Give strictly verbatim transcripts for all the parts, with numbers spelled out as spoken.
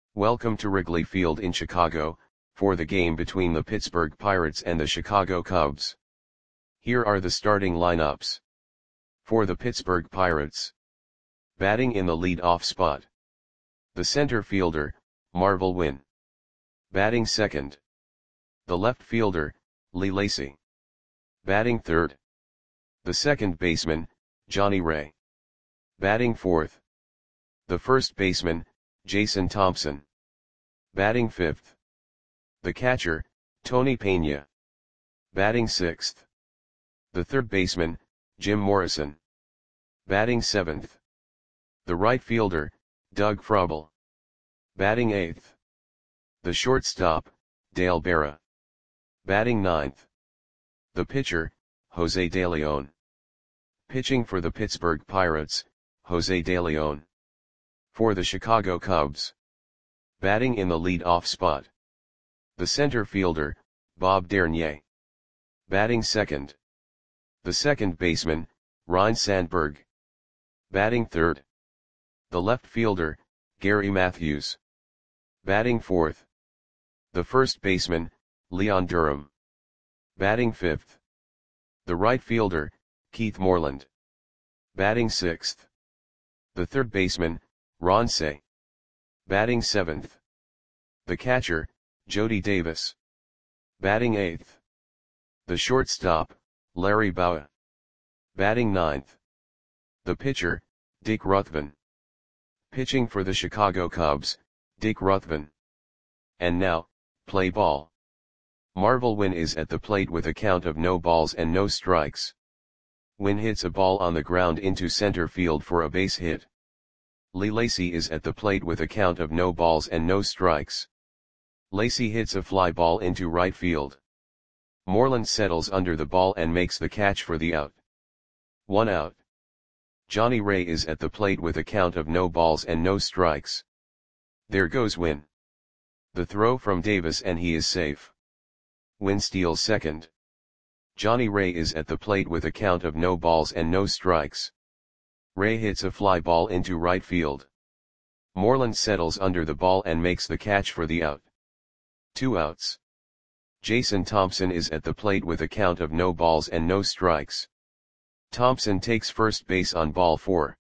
Welcome to Wrigley Field in Chicago, for the game between the Pittsburgh Pirates and the Chicago Cubs. Here are the starting lineups. For the Pittsburgh Pirates. Batting in the lead-off spot. The center fielder, Marvel Wynn. Batting second. The left fielder, Lee Lacy. Batting third. The second baseman, Johnny Ray. Batting fourth. The first baseman, Jason Thompson. Batting fifth. The catcher, Tony Pena. Batting sixth. The third baseman, Jim Morrison. Batting seventh. The right fielder, Doug Frobel. Batting eighth. The shortstop, Dale Berra. Batting ninth. The pitcher, Jose De Leon. Pitching for the Pittsburgh Pirates, Jose De Leon. For the Chicago Cubs. Batting in the lead-off spot. The center fielder, Bob Dernier. Batting second. The second baseman, Ryne Sandberg. Batting third. The left fielder, Gary Matthews. Batting fourth. The first baseman, Leon Durham. Batting fifth. The right fielder, Keith Moreland. Batting sixth. The third baseman, Ron Cey. Batting seventh. The catcher, Jody Davis. Batting eighth. The shortstop, Larry Bowa. Batting ninth. The pitcher, Dick Ruthven. Pitching for the Chicago Cubs, Dick Ruthven. And now, play ball. Marvel Wynn is at the plate with a count of no balls and no strikes. Wynn hits a ball on the ground into center field for a base hit. Lee Lacy is at the plate with a count of no balls and no strikes. Lacy hits a fly ball into right field. Moreland settles under the ball and makes the catch for the out. One out. Johnny Ray is at the plate with a count of no balls and no strikes. There goes Wynn. The throw from Davis and he is safe. Wynn steals second. Johnny Ray is at the plate with a count of no balls and no strikes. Ray hits a fly ball into right field. Moreland settles under the ball and makes the catch for the out. Two outs. Jason Thompson is at the plate with a count of no balls and no strikes. Thompson takes first base on ball four.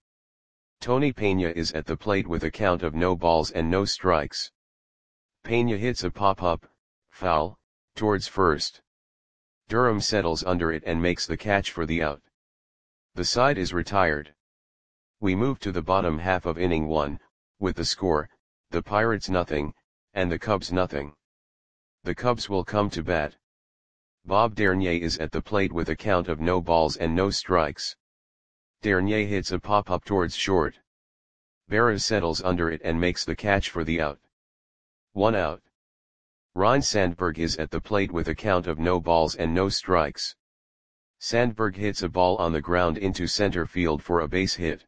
Tony Pena is at the plate with a count of no balls and no strikes. Pena hits a pop-up, foul, towards first. Durham settles under it and makes the catch for the out. The side is retired. We move to the bottom half of inning one, with the score, the Pirates nothing, and the Cubs nothing. The Cubs will come to bat. Bob Dernier is at the plate with a count of no balls and no strikes. Dernier hits a pop-up towards short. Berra settles under it and makes the catch for the out. One out. Ryne Sandberg is at the plate with a count of no balls and no strikes. Sandberg hits a ball on the ground into center field for a base hit.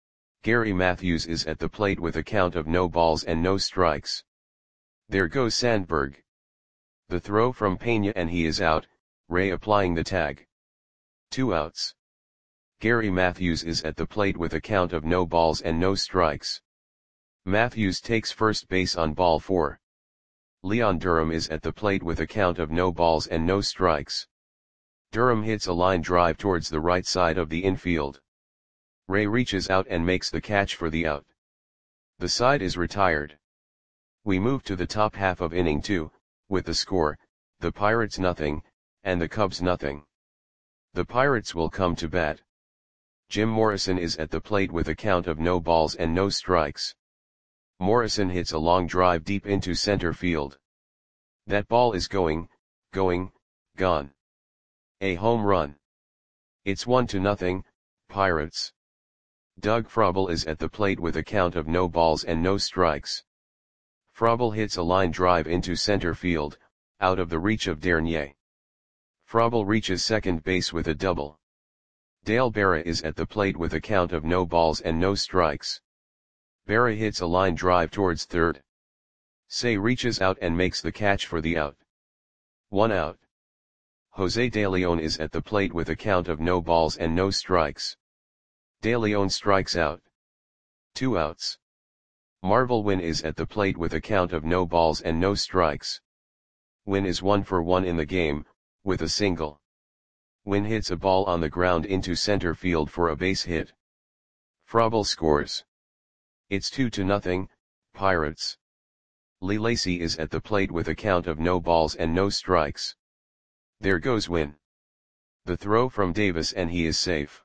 Gary Matthews is at the plate with a count of no balls and no strikes. There goes Sandberg. The throw from Pena and he is out, Ray applying the tag. Two outs. Gary Matthews is at the plate with a count of no balls and no strikes. Matthews takes first base on ball four. Leon Durham is at the plate with a count of no balls and no strikes. Durham hits a line drive towards the right side of the infield. Ray reaches out and makes the catch for the out. The side is retired. We move to the top half of inning two, with the score, the Pirates nothing, and the Cubs nothing. The Pirates will come to bat. Jim Morrison is at the plate with a count of no balls and no strikes. Morrison hits a long drive deep into center field. That ball is going, going, gone. A home run. It's one to nothing, Pirates. Doug Frobel is at the plate with a count of no balls and no strikes. Frobel hits a line drive into center field, out of the reach of Dernier. Frobel reaches second base with a double. Dale Berra is at the plate with a count of no balls and no strikes. Berra hits a line drive towards third. Cey reaches out and makes the catch for the out. One out. Jose De Leon is at the plate with a count of no balls and no strikes. De Leon strikes out. Two outs. Marvel Win is at the plate with a count of no balls and no strikes. Win is one for one in the game, with a single. Win hits a ball on the ground into center field for a base hit. Frobel scores. It's two to nothing, Pirates. Lee Lacy is at the plate with a count of no balls and no strikes. There goes Win. The throw from Davis and he is safe.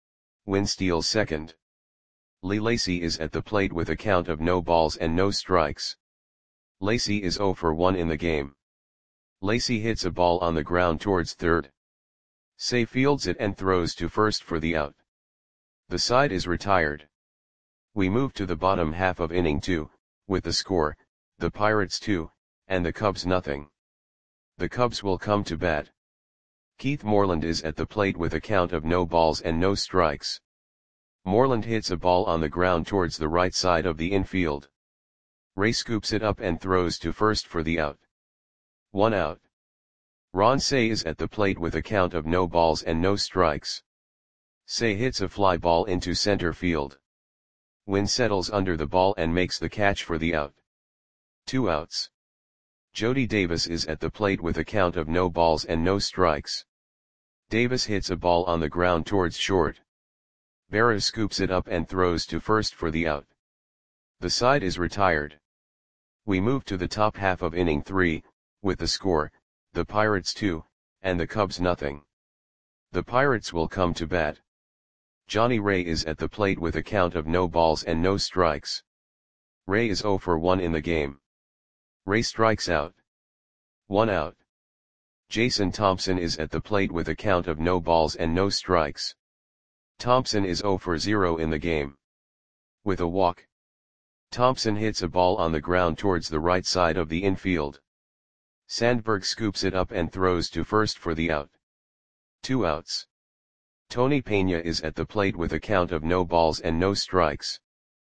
Win steals second. Lee Lacy is at the plate with a count of no balls and no strikes. Lacy is zero for one in the game. Lacy hits a ball on the ground towards third. Say fields it and throws to first for the out. The side is retired. We move to the bottom half of inning two, with the score, the Pirates two, and the Cubs nothing. The Cubs will come to bat. Keith Moreland is at the plate with a count of no balls and no strikes. Moreland hits a ball on the ground towards the right side of the infield. Ray scoops it up and throws to first for the out. One out. Ron Cey is at the plate with a count of no balls and no strikes. Cey hits a fly ball into center field. Win settles under the ball and makes the catch for the out. Two outs. Jody Davis is at the plate with a count of no balls and no strikes. Davis hits a ball on the ground towards short. Berra scoops it up and throws to first for the out. The side is retired. We move to the top half of inning three, with the score, the Pirates two, and the Cubs nothing. The Pirates will come to bat. Johnny Ray is at the plate with a count of no balls and no strikes. Ray is zero for one in the game. Ray strikes out. One out. Jason Thompson is at the plate with a count of no balls and no strikes. Thompson is zero for zero in the game. With a walk. Thompson hits a ball on the ground towards the right side of the infield. Sandberg scoops it up and throws to first for the out. Two outs. Tony Pena is at the plate with a count of no balls and no strikes.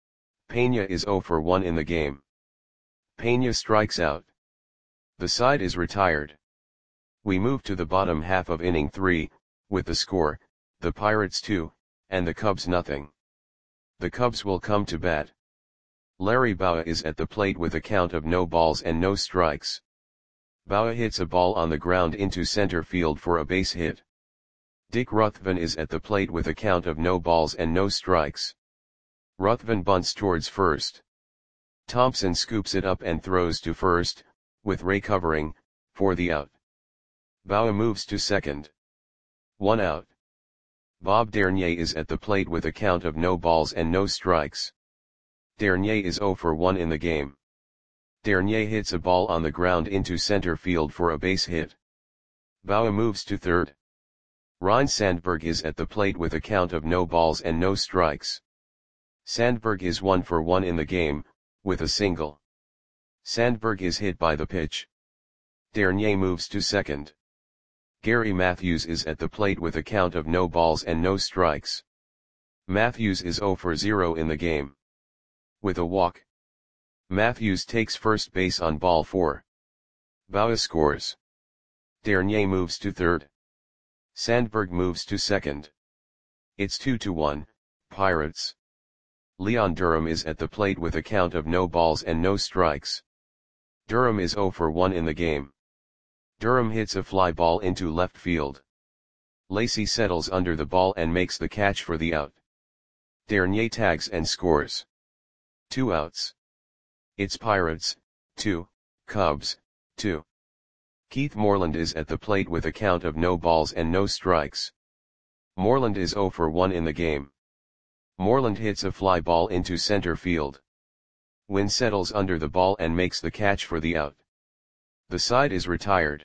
Pena is zero for one in the game. Pena strikes out. The side is retired. We move to the bottom half of inning three, with the score, the Pirates two, and the Cubs nothing. The Cubs will come to bat. Larry Bowa is at the plate with a count of no balls and no strikes. Bowa hits a ball on the ground into center field for a base hit. Dick Ruthven is at the plate with a count of no balls and no strikes. Ruthven bunts towards first. Thompson scoops it up and throws to first, with Ray covering, for the out. Bowa moves to second. One out. Bob Dernier is at the plate with a count of no balls and no strikes. Dernier is zero for one in the game. Dernier hits a ball on the ground into center field for a base hit. Bowa moves to third. Ryne Sandberg is at the plate with a count of no balls and no strikes. Sandberg is one for one in the game, with a single. Sandberg is hit by the pitch. Dernier moves to second. Gary Matthews is at the plate with a count of no balls and no strikes. Matthews is zero for zero in the game. With a walk. Matthews takes first base on ball four. Bowa scores. Dernier moves to third. Sandberg moves to second. It's two to one, Pirates. Leon Durham is at the plate with a count of no balls and no strikes. Durham is zero for one in the game. Durham hits a fly ball into left field. Lacy settles under the ball and makes the catch for the out. Dernier tags and scores. Two outs. It's Pirates, two, Cubs, two. Keith Moreland is at the plate with a count of no balls and no strikes. Moreland is zero for one in the game. Moreland hits a fly ball into center field. Win settles under the ball and makes the catch for the out. The side is retired.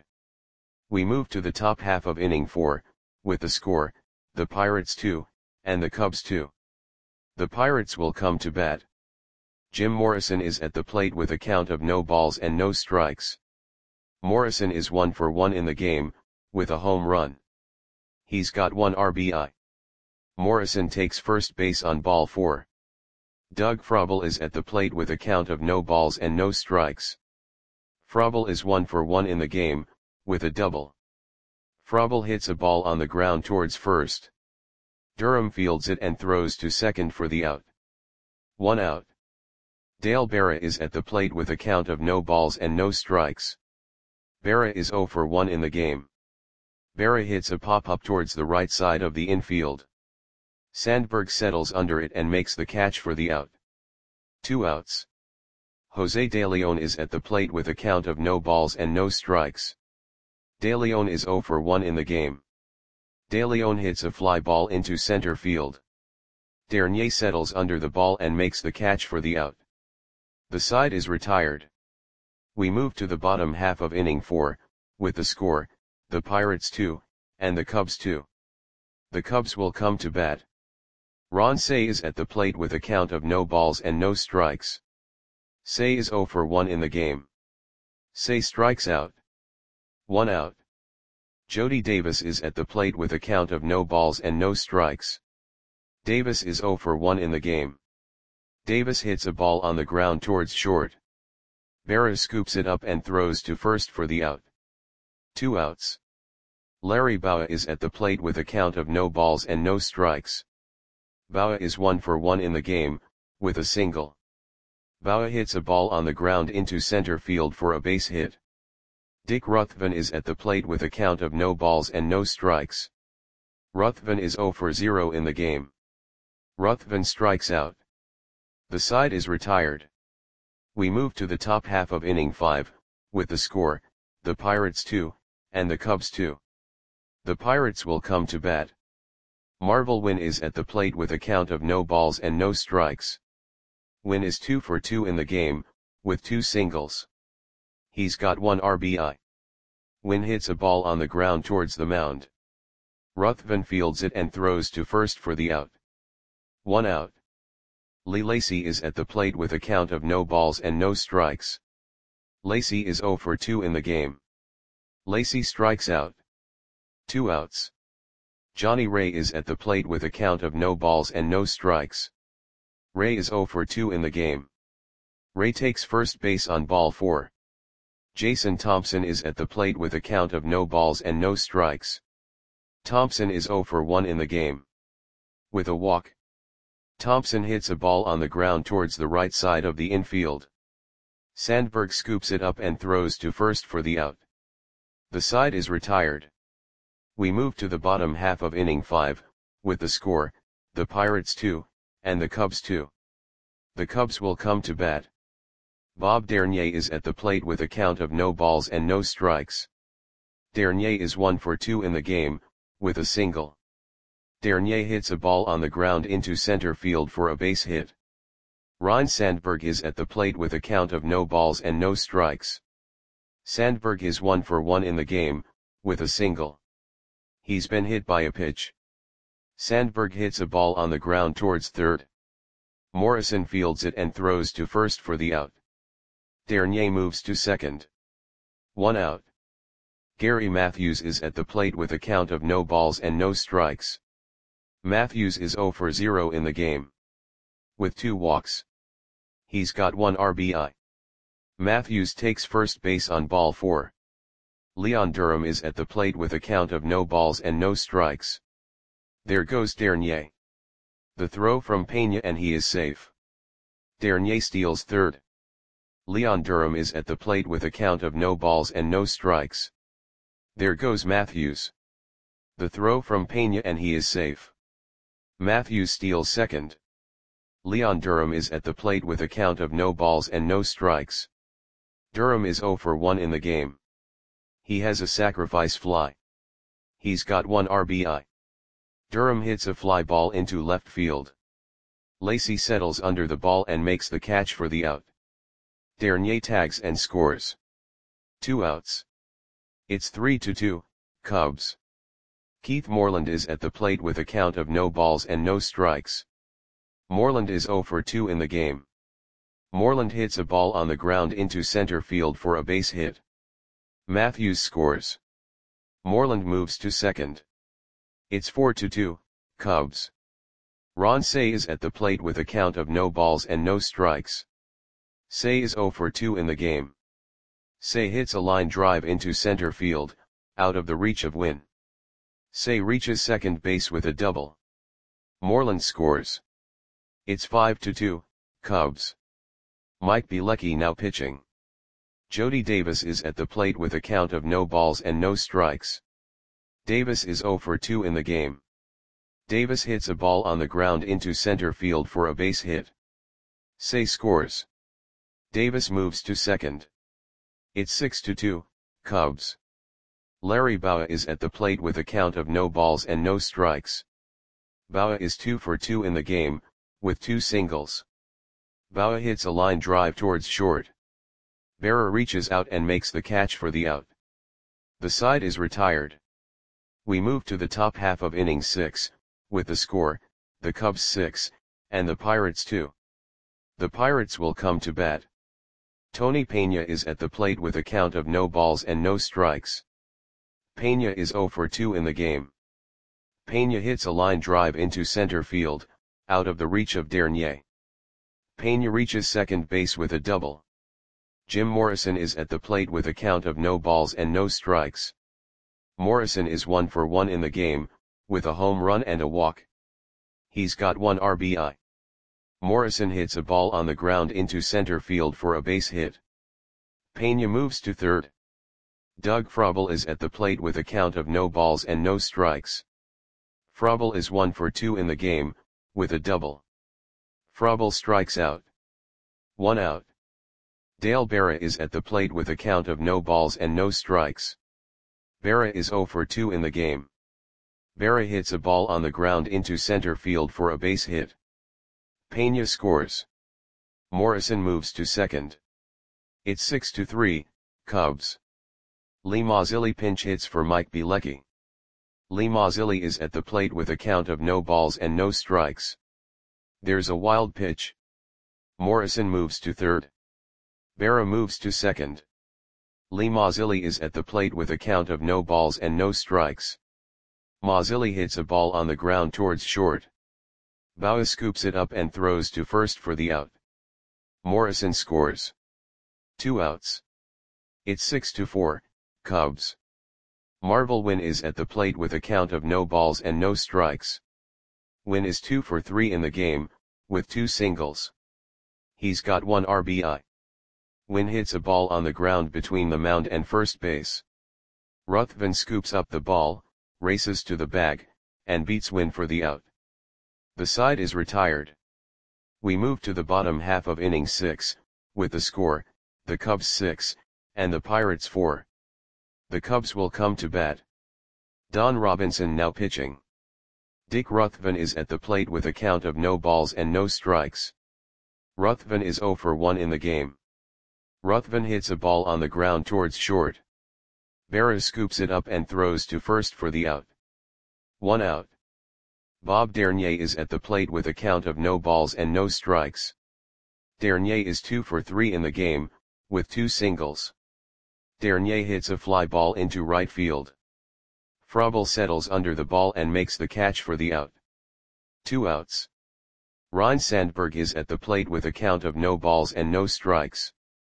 We move to the top half of inning four, with the score, the Pirates two, and the Cubs two. The Pirates will come to bat. Jim Morrison is at the plate with a count of no balls and no strikes. Morrison is one for one in the game, with a home run. He's got one R B I. Morrison takes first base on ball four. Doug Frobel is at the plate with a count of no balls and no strikes. Frobel is one for one in the game, with a double. Frobel hits a ball on the ground towards first. Durham fields it and throws to second for the out. One out. Dale Berra is at the plate with a count of no balls and no strikes. Berra is zero for one in the game. Berra hits a pop-up towards the right side of the infield. Sandberg settles under it and makes the catch for the out. Two outs. Jose De Leon is at the plate with a count of no balls and no strikes. De Leon is zero for one in the game. De Leon hits a fly ball into center field. Dernier settles under the ball and makes the catch for the out. The side is retired. We move to the bottom half of inning four, with the score, the Pirates two, and the Cubs two. The Cubs will come to bat. Ron Cey is at the plate with a count of no balls and no strikes. Cey is zero for one in the game. Cey strikes out. One out. Jody Davis is at the plate with a count of no balls and no strikes. Davis is zero for one in the game. Davis hits a ball on the ground towards short. Berra scoops it up and throws to first for the out. Two outs. Larry Bowa is at the plate with a count of no balls and no strikes. Bowa is one for one in the game, with a single. Bowa hits a ball on the ground into center field for a base hit. Dick Ruthven is at the plate with a count of no balls and no strikes. Ruthven is zero for zero in the game. Ruthven strikes out. The side is retired. We move to the top half of inning five, with the score, the Pirates two, and the Cubs two. The Pirates will come to bat. Marvel Wynn is at the plate with a count of no balls and no strikes. Wynn is two for two in the game, with two singles. He's got one R B I. Wynn hits a ball on the ground towards the mound. Ruthven fields it and throws to first for the out. One out. Lee Lacy is at the plate with a count of no balls and no strikes. Lacy is zero for two in the game. Lacy strikes out. Two outs. Johnny Ray is at the plate with a count of no balls and no strikes. Ray is zero for two in the game. Ray takes first base on ball four. Jason Thompson is at the plate with a count of no balls and no strikes. Thompson is zero for one in the game. With a walk. Thompson hits a ball on the ground towards the right side of the infield. Sandberg scoops it up and throws to first for the out. The side is retired. We move to the bottom half of inning five, with the score, the Pirates two, and the Cubs two. The Cubs will come to bat. Bob Dernier is at the plate with a count of no balls and no strikes. Dernier is one for two in the game, with a single. Dernier hits a ball on the ground into center field for a base hit. Ryne Sandberg is at the plate with a count of no balls and no strikes. Sandberg is one for one in the game, with a single. He's been hit by a pitch. Sandberg hits a ball on the ground towards third. Morrison fields it and throws to first for the out. Dernier moves to second. One out. Gary Matthews is at the plate with a count of no balls and no strikes. Matthews is zero for zero in the game. With two walks. He's got one R B I. Matthews takes first base on ball four. Leon Durham is at the plate with a count of no balls and no strikes. There goes Dernier. The throw from Pena and he is safe. Dernier steals third. Leon Durham is at the plate with a count of no balls and no strikes. There goes Matthews. The throw from Pena and he is safe. Matthews steals second. Leon Durham is at the plate with a count of no balls and no strikes. Durham is zero for one in the game. He has a sacrifice fly. He's got one R B I. Durham hits a fly ball into left field. Lacy settles under the ball and makes the catch for the out. Dernier tags and scores. Two outs. It's three to two, Cubs. Keith Moreland is at the plate with a count of no balls and no strikes. Moreland is zero for two in the game. Moreland hits a ball on the ground into center field for a base hit. Matthews scores. Moreland moves to second. It's four to two, Cubs. Ron Cey is at the plate with a count of no balls and no strikes. Cey is zero for two in the game. Cey hits a line drive into center field, out of the reach of Wynn. Cey reaches second base with a double. Moreland scores. It's five to two, Cubs. Mike Bielecki now pitching. Jody Davis is at the plate with a count of no balls and no strikes. Davis is zero for two in the game. Davis hits a ball on the ground into center field for a base hit. Say scores. Davis moves to second. It's six to two, Cubs. Larry Bowa is at the plate with a count of no balls and no strikes. Bowa is two for two in the game, with two singles. Bowa hits a line drive towards short. Berra reaches out and makes the catch for the out. The side is retired. We move to the top half of inning six, with the score, the Cubs six, and the Pirates two. The Pirates will come to bat. Tony Peña is at the plate with a count of no balls and no strikes. Peña is zero for two in the game. Peña hits a line drive into center field, out of the reach of Dernier. Peña reaches second base with a double. Jim Morrison is at the plate with a count of no balls and no strikes. Morrison is one for one in the game, with a home run and a walk. He's got one R B I. Morrison hits a ball on the ground into center field for a base hit. Peña moves to third. Doug Frobel is at the plate with a count of no balls and no strikes. Frobel is one for two in the game, with a double. Frobel strikes out. One out. Dale Berra is at the plate with a count of no balls and no strikes. Berra is zero for two in the game. Berra hits a ball on the ground into center field for a base hit. Peña scores. Morrison moves to second. It's six to three, Cubs. Lee Mazzilli pinch hits for Mike Bielecki. Lee Mazzilli is at the plate with a count of no balls and no strikes. There's a wild pitch. Morrison moves to third. Berra moves to second. Lee Mazzilli is at the plate with a count of no balls and no strikes. Mazzilli hits a ball on the ground towards short. Bowa scoops it up and throws to first for the out. Morrison scores. Two outs. It's six to four, Cubs. Marvel Wynn is at the plate with a count of no balls and no strikes. Wynn is two for three in the game, with two singles. He's got one R B I. Wynn hits a ball on the ground between the mound and first base. Ruthven scoops up the ball, races to the bag, and beats Wynn for the out. The side is retired. We move to the bottom half of inning six, with the score, the Cubs six, and the Pirates four. The Cubs will come to bat. Don Robinson now pitching. Dick Ruthven is at the plate with a count of no balls and no strikes. Ruthven is zero for one in the game. Ruthven hits a ball on the ground towards short. Berra scoops it up and throws to first for the out. One out. Bob Dernier is at the plate with a count of no balls and no strikes. Dernier is two for three in the game, with two singles. Dernier hits a fly ball into right field. Frobel settles under the ball and makes the catch for the out. Two outs. Ryne Sandberg is at the plate with a count of no balls and no strikes.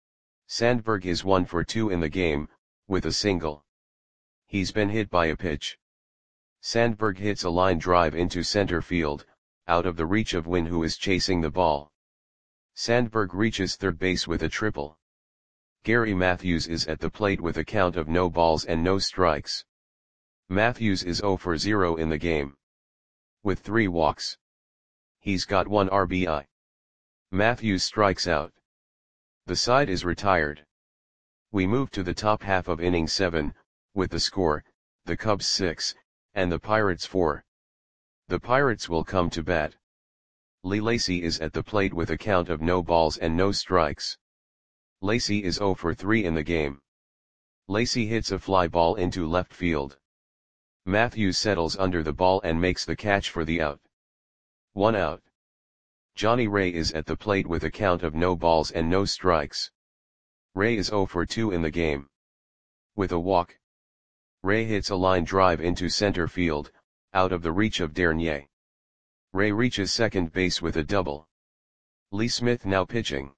Sandberg is one for two in the game, with a single. He's been hit by a pitch. Sandberg hits a line drive into center field, out of the reach of Wynn, who is chasing the ball. Sandberg reaches third base with a triple. Gary Matthews is at the plate with a count of no balls and no strikes. Matthews is zero for zero in the game, with three walks. He's got one R B I. Matthews strikes out. The side is retired. We move to the top half of inning seven, with the score, the Cubs six, and the Pirates four. The Pirates will come to bat. Lee Lacy is at the plate with a count of no balls and no strikes. Lacy is zero for three in the game. Lacy hits a fly ball into left field. Matthews settles under the ball and makes the catch for the out. One out. Johnny Ray is at the plate with a count of no balls and no strikes. Ray is zero for two in the game. With a walk. Ray hits a line drive into center field, out of the reach of Dernier. Ray reaches second base with a double. Lee Smith now pitching.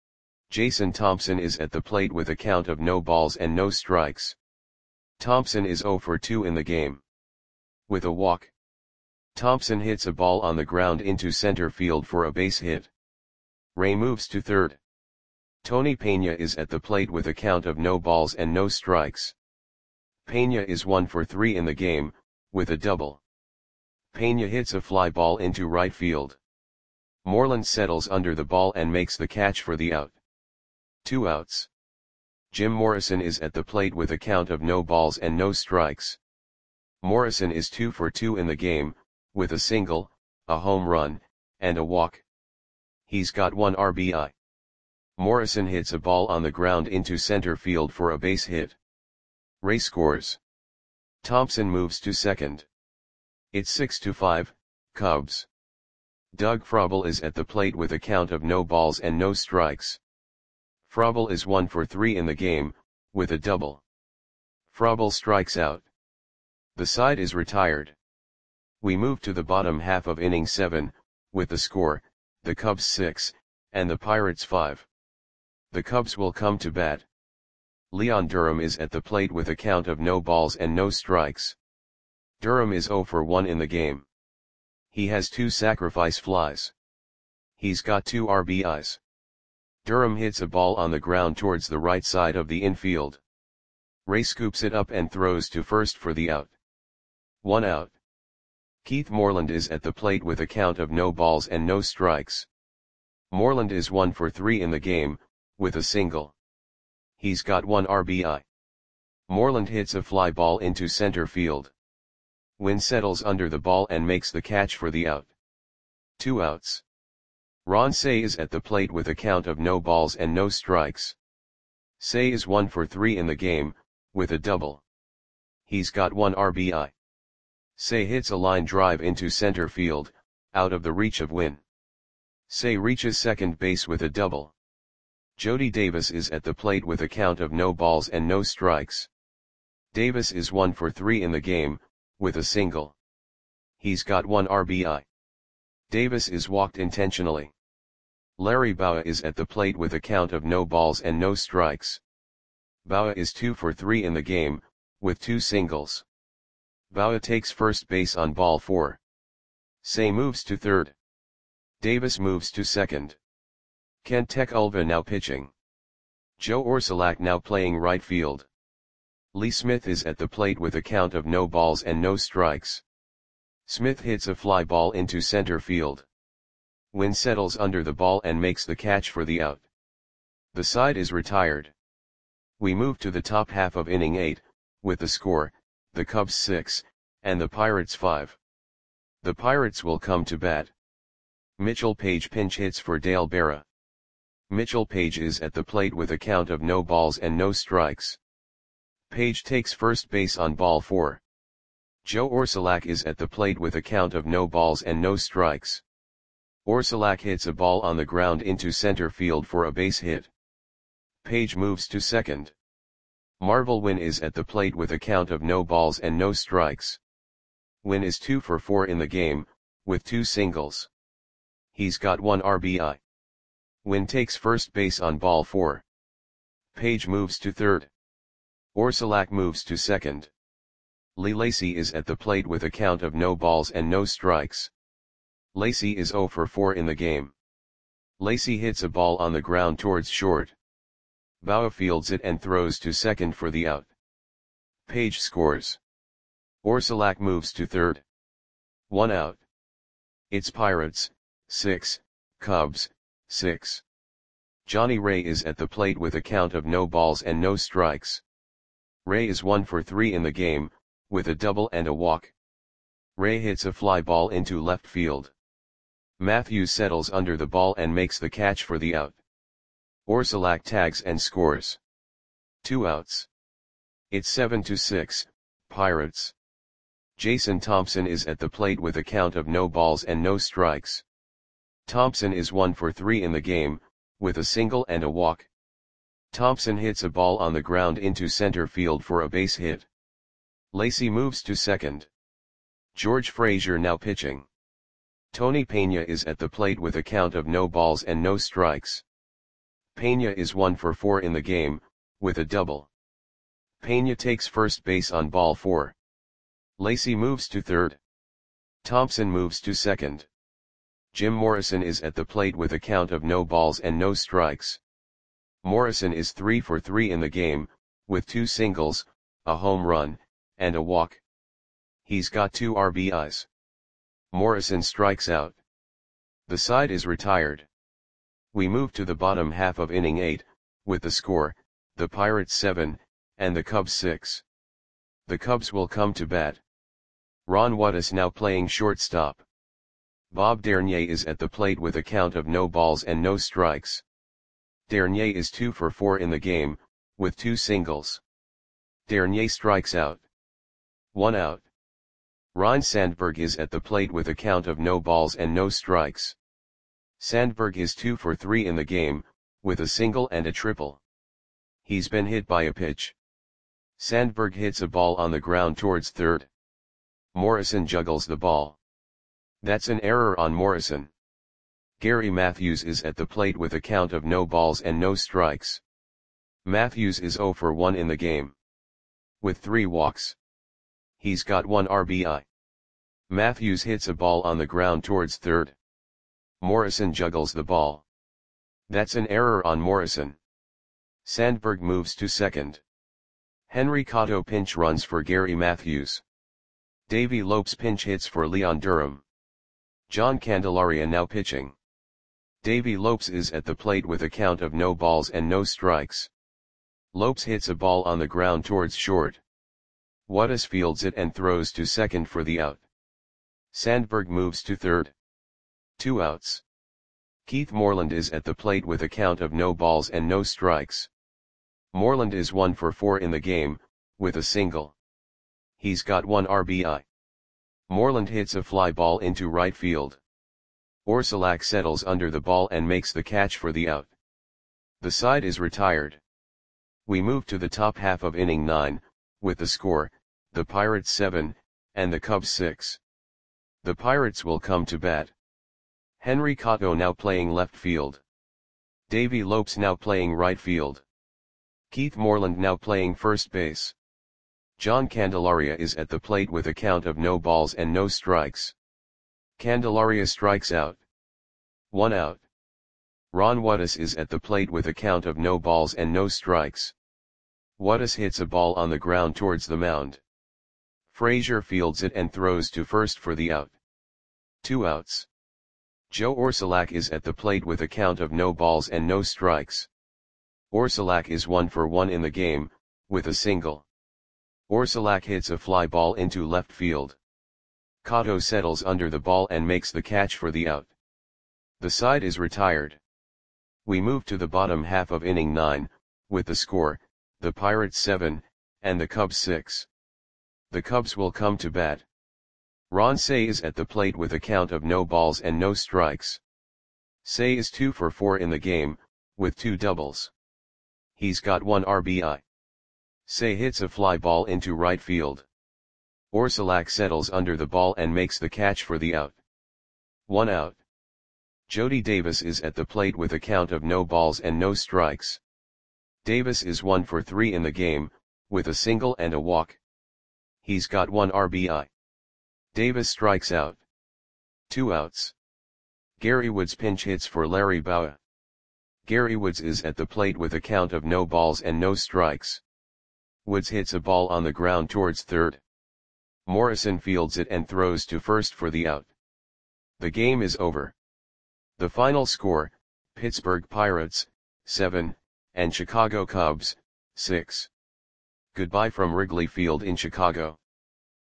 Jason Thompson is at the plate with a count of no balls and no strikes. Thompson is zero for two in the game. With a walk. Thompson hits a ball on the ground into center field for a base hit. Ray moves to third. Tony Peña is at the plate with a count of no balls and no strikes. Peña is one for three in the game, with a double. Peña hits a fly ball into right field. Moreland settles under the ball and makes the catch for the out. Two outs. Jim Morrison is at the plate with a count of no balls and no strikes. Morrison is two for two in the game, with a single, a home run, and a walk. He's got one R B I. Morrison hits a ball on the ground into center field for a base hit. Ray scores. Thompson moves to second. It's six to five, Cubs. Doug Frobel is at the plate with a count of no balls and no strikes. Frobel is one for three in the game, with a double. Frobel strikes out. The side is retired. We move to the bottom half of inning seven, with the score, the Cubs six, and the Pirates five. The Cubs will come to bat. Leon Durham is at the plate with a count of no balls and no strikes. Durham is zero for one in the game. He has two sacrifice flies. He's got two R B Is. Durham hits a ball on the ground towards the right side of the infield. Ray scoops it up and throws to first for the out. One out. Keith Moreland is at the plate with a count of no balls and no strikes. Moreland is one for three in the game, with a single. He's got one R B I. Moreland hits a fly ball into center field. Wynn settles under the ball and makes the catch for the out. Two outs. Ron Cey is at the plate with a count of no balls and no strikes. Cey is one for three in the game, with a double. He's got one R B I. Cey hits a line drive into center field, out of the reach of Wynn. Cey reaches second base with a double. Jody Davis is at the plate with a count of no balls and no strikes. Davis is one for three in the game, with a single. He's got one R B I. Davis is walked intentionally. Larry Bowa is at the plate with a count of no balls and no strikes. Bowa is two for three in the game, with two singles. Bowa takes first base on ball four. Cey moves to third. Davis moves to second. Kent Tekulve now pitching. Joe Orsulak now playing right field. Lee Smith is at the plate with a count of no balls and no strikes. Smith hits a fly ball into center field. Wynn settles under the ball and makes the catch for the out. The side is retired. We move to the top half of inning eight, with the score, the Cubs six, and the Pirates five. The Pirates will come to bat. Mitchell Page pinch hits for Dale Berra. Mitchell Page is at the plate with a count of no balls and no strikes. Page takes first base on ball four. Joe Orsulak is at the plate with a count of no balls and no strikes. Orsulak hits a ball on the ground into center field for a base hit. Page moves to second. Marvel Wynn is at the plate with a count of no balls and no strikes. Wynn is two for four in the game, with two singles. He's got one R B I. Wynn takes first base on ball four. Page moves to third. Orsulak moves to second. Lee Lacy is at the plate with a count of no balls and no strikes. Lacy is zero for four in the game. Lacy hits a ball on the ground towards short. Bowa fields it and throws to second for the out. Page scores. Orsulak moves to third. One out. It's Pirates, six, Cubs, six. Johnny Ray is at the plate with a count of no balls and no strikes. Ray is one for three in the game, with a double and a walk. Ray hits a fly ball into left field. Matthews settles under the ball and makes the catch for the out. Orsulak tags and scores. Two outs. It's seven to six, Pirates. Jason Thompson is at the plate with a count of no balls and no strikes. Thompson is one for three in the game, with a single and a walk. Thompson hits a ball on the ground into center field for a base hit. Lacy moves to second. George Frazier now pitching. Tony Peña is at the plate with a count of no balls and no strikes. Peña is one for four in the game, with a double. Peña takes first base on ball four. Lacy moves to third. Thompson moves to second. Jim Morrison is at the plate with a count of no balls and no strikes. Morrison is three for three in the game, with two singles, a home run, and a walk. He's got two R B Is. Morrison strikes out. The side is retired. We move to the bottom half of inning eight, with the score, the Pirates seven, and the Cubs six. The Cubs will come to bat. Ron Wattis now playing shortstop. Bob Dernier is at the plate with a count of no balls and no strikes. Dernier is two for four in the game, with two singles. Dernier strikes out. One out. Ryne Sandberg is at the plate with a count of no balls and no strikes. Sandberg is two for three in the game, with a single and a triple. He's been hit by a pitch. Sandberg hits a ball on the ground towards third. Morrison juggles the ball. That's an error on Morrison. Gary Matthews is at the plate with a count of no balls and no strikes. Matthews is zero for one in the game, with three walks. He's got one R B I. Matthews hits a ball on the ground towards third. Morrison juggles the ball. That's an error on Morrison. Sandberg moves to second. Henry Cotto pinch runs for Gary Matthews. Davey Lopes pinch hits for Leon Durham. John Candelaria now pitching. Davey Lopes is at the plate with a count of no balls and no strikes. Lopes hits a ball on the ground towards short. Wattis fields it and throws to second for the out. Sandberg moves to third. Two outs. Keith Moreland is at the plate with a count of no balls and no strikes. Moreland is one for four in the game, with a single. He's got one R B I. Moreland hits a fly ball into right field. Orsulak settles under the ball and makes the catch for the out. The side is retired. We move to the top half of inning nine, with the score, the Pirates seven, and the Cubs six. The Pirates will come to bat. Henry Cotto now playing left field. Davey Lopes now playing right field. Keith Moreland now playing first base. John Candelaria is at the plate with a count of no balls and no strikes. Candelaria strikes out. One out. Ron Wattis is at the plate with a count of no balls and no strikes. Wattis hits a ball on the ground towards the mound. Frazier fields it and throws to first for the out. Two outs. Joe Orsulak is at the plate with a count of no balls and no strikes. Orsulak is one for one in the game, with a single. Orsulak hits a fly ball into left field. Cotto settles under the ball and makes the catch for the out. The side is retired. We move to the bottom half of inning nine, with the score, the Pirates seven, and the Cubs six. The Cubs will come to bat. Ron Cey is at the plate with a count of no balls and no strikes. Cey is two for four in the game, with two doubles. He's got one R B I. Cey hits a fly ball into right field. Orsulak settles under the ball and makes the catch for the out. One out. Jody Davis is at the plate with a count of no balls and no strikes. Davis is one for three in the game, with a single and a walk. He's got one R B I. Davis strikes out. Two outs. Gary Woods pinch hits for Larry Bowa. Gary Woods is at the plate with a count of no balls and no strikes. Woods hits a ball on the ground towards third. Morrison fields it and throws to first for the out. The game is over. The final score, Pittsburgh Pirates, seven, and Chicago Cubs, six. Goodbye from Wrigley Field in Chicago.